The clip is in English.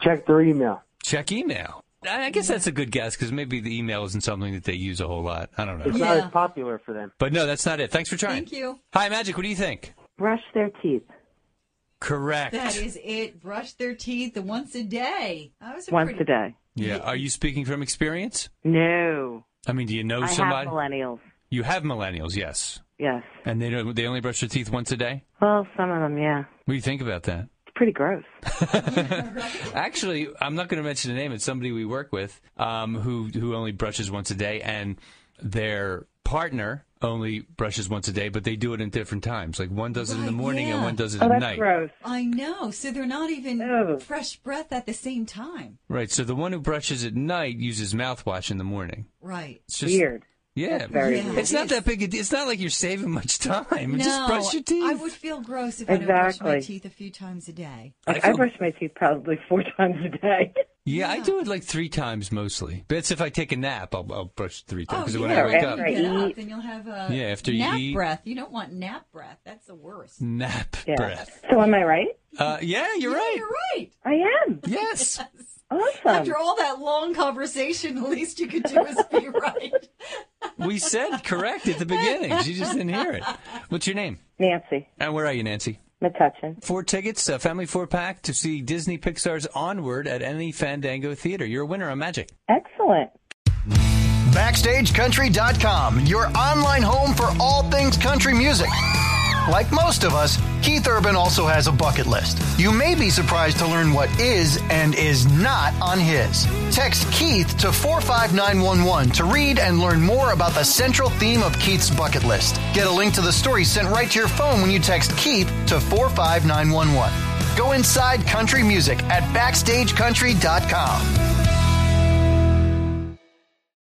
Check their email. Check email. I guess that's a good guess because maybe the email isn't something that they use a whole lot. I don't know. It's not as popular for them. But no, that's not it. Thanks for trying. Thank you. Hi, Magic. What do you think? Brush their teeth. Correct. That is it. Brush their teeth once a day. Once a day. Yeah. Are you speaking from experience? No. I mean, do you know I somebody? have millennials. You have millennials, yes. Yes. And they only brush their teeth once a day? Well, some of them, yeah. What do you think about that? It's pretty gross. Actually, I'm not going to mention a name. It's somebody we work with who only brushes once a day, and their partner only brushes once a day, but they do it in different times. Like one does it in the morning and one does it at that's night. Gross. I know. So they're not even fresh breath at the same time. Right. So the one who brushes at night uses mouthwash in the morning. Right. It's just weird. Yeah. That's very weird. It's not that big a deal. It's not like you're saving much time. Just brush your teeth. I would feel gross if I didn't brush my teeth a few times a day. I brush my teeth probably 4 times a day. Yeah, I do it like 3 times mostly. But it's if I take a nap, I'll brush 3 times. Because when yeah, I wake after up. you get up, then you'll have after you nap eat. breath. You don't want nap breath. That's the worst. Nap breath. So am I right? Yeah, you're right. You're right. I am. Yes. Awesome. After all that long conversation, the least you could do is be right. We said correct at the beginning. She just didn't hear it. What's your name? Nancy. And where are you, Nancy? Metuchen. 4 tickets, a family 4-pack to see Disney Pixar's Onward at any Fandango theater. You're a winner on Magic. Excellent. BackstageCountry.com, your online home for all things country music. Like most of us, Keith Urban also has a bucket list. You may be surprised to learn what is and is not on his. Text Keith to 45911 to read and learn more about the central theme of Keith's bucket list. Get a link to the story sent right to your phone when you text Keith to 45911. Go inside country music at BackstageCountry.com.